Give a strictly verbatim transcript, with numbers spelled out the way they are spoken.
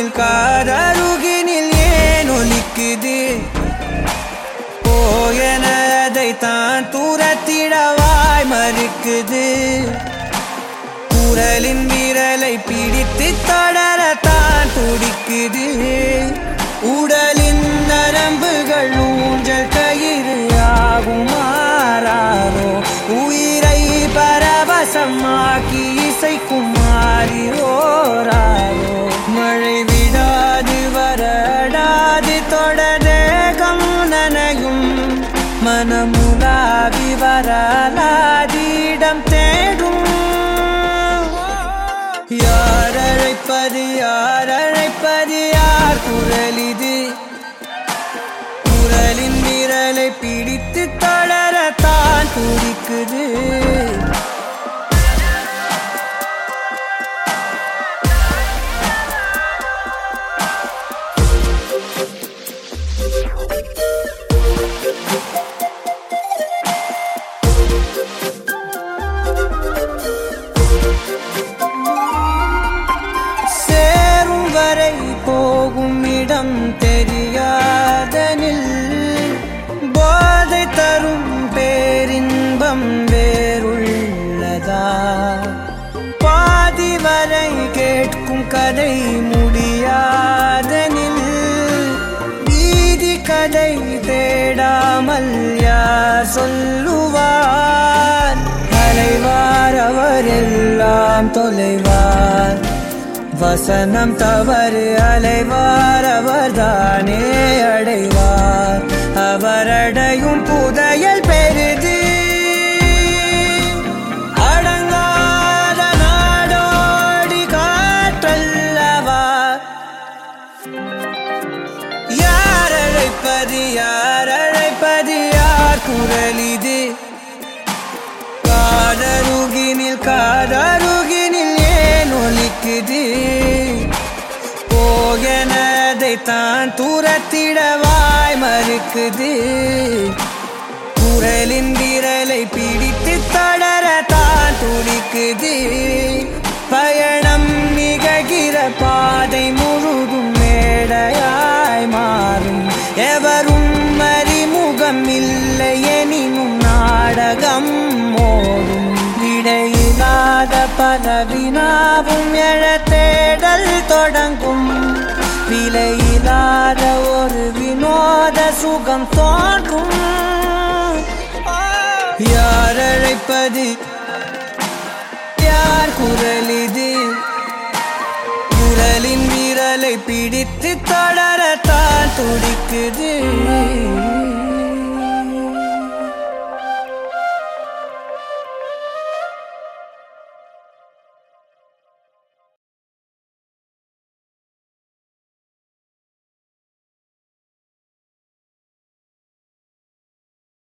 காதருகினில் ஏன் ஒலிக்குது போயனதைத்தான் தூரத்திடவாய் மறுக்குது குரலின் விரலை பிடித்து தொடரத்தான் துடிக்குது உடலின் நரம்புகள் ஊஞ்சல் கயிறு ஆகும் மாறாரோ உயிரை பரவசமாக்கி இசைக்கும் மாறி ஓராரோ மழை விடாது வரடாது தொடரேகம் நனையும் மனமுலாவி வரலாதிடம் தேடும் யார் அழைப்பது யார் அழைப்பது யார் குரல் இது குரலின் விரலை பிடித்து தொடரத்தான் துடிக்குது போகும் இடம் தெரியாதனில் போதை தரும் பேரின்பம் வேறுள்ளதா பாதி வரை கேட்கும் கதை முடியாதனில் வீதி கதை தேடாமல் யார் சொல்லுவார் அலைவார் அவர் எல்லாம் தொலைவார் வசனம் தவறு அலைவார் அவர்தானே அடைவார் அவரடையும் புதையல் பெரிது அடங்காத நாடோடி காற்றல்லவா யார் அழைப்பது யார் அழைப்பது யார் குரல் இது காதருகினில் காதருகினில் ஏன் ஒலிக்குது போயனதைத்தான் தூரத்திடவாய் மறுக்குது குரலின் விரலை பிடித்து தொடரத்தான் துடிக்குது பயணம் நிகழ்கிற பாதை முழுதும் மேடையாய் மாறும் எவரும் அறிமுகம் இல்லை எனினும் நாடகம் ஓடும் விடையில்லாத பல வினாவும் எழ தேடல் தொடங்கும் விலையில்லாத ஒரு வினோத சுகம் தோன்றும் யார் அழைப்பது யார் குரல் இது குரலின் விரலை பிடித்து தொடரத்தான் துடிக்குது